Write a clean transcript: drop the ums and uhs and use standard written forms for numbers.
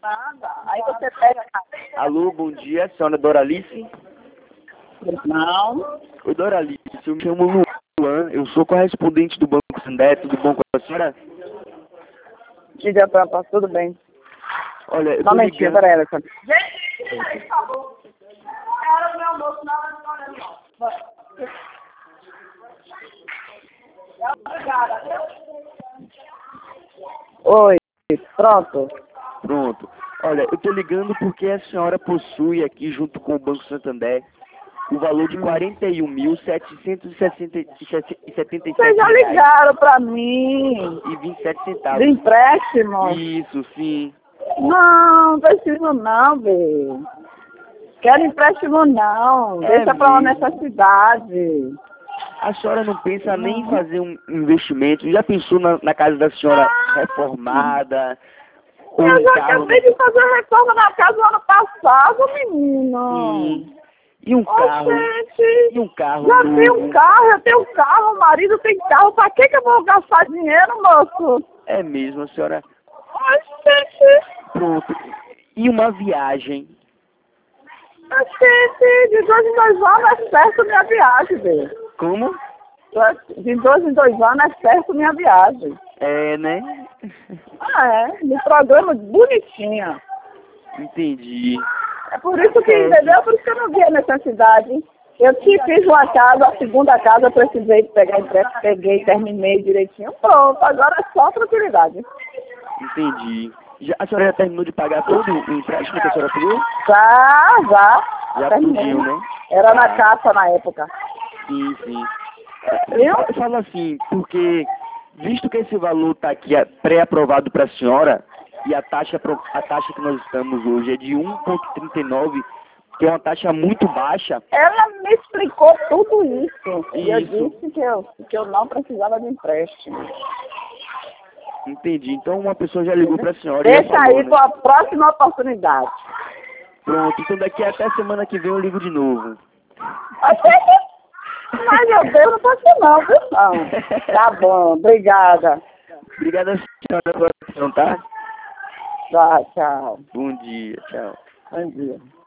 Nada. Aí você pega... Alô, bom dia, senhora Doralice? Não. Oi, Doralice, eu me chamo Luan, eu sou correspondente do Banco Santander, tudo bom com a senhora? Diga pra ela, tudo bem. Olha, eu Dá tô um momentinho, ligando... peraí, Alexandre. Oi, pronto. Pronto. Olha, eu tô ligando porque a senhora possui aqui, junto com o Banco Santander, o valor de R$ 41.777,27 Vocês já ligaram pra mim. e 27 De centavos. empréstimo? Isso, sim. Não, preciso não, Bê. Quero empréstimo não. É Deixa pra uma mesmo. necessidade. A senhora não pensa nem em fazer um investimento? Já pensou na casa da senhora reformada? Ou Eu um já carro? acabei de fazer reforma na casa no ano passado, menino. Sim. E um Ô, carro? gente, E um carro já novo? tenho carro, eu tenho carro, o marido tem carro. Pra que eu vou gastar dinheiro, moço? É mesmo, a senhora. Ô, gente, Pronto. E uma viagem? de 2 em 2 anos é certo minha viagem, Bê. Como? De 2 em 2 anos é certo minha viagem. É, né? Me programa bonitinha. Entendi. É por isso que, entendeu? Por isso que eu não vi a necessidade. Eu te fiz uma casa, a segunda casa eu precisei pegar empréstimo, peguei, terminei direitinho. Pronto, agora é só tranquilidade. Entendi. A senhora já terminou de pagar todo o empréstimo que a senhora pegou? Já. Já Terminei. pediu, né? Era na Caixa na época. Sim, sim. Viu? Eu falo assim, porque visto que esse valor está aqui pré-aprovado para a senhora, e a taxa que nós estamos hoje é de 1,39, que é uma taxa muito baixa. Ela me explicou tudo isso. E eu Isso. disse que eu não precisava de empréstimo. Entendi. Então uma pessoa já ligou para a senhora e já Deixa falou, aí né? com a próxima oportunidade. Pronto, então daqui até semana que vem eu ligo de novo. Mas meu Deus, não posso não, viu? Não. Tá bom, obrigada. Obrigada, senhora, pela atenção, tá? Tchau, tchau. Bom dia, tchau. Bom dia.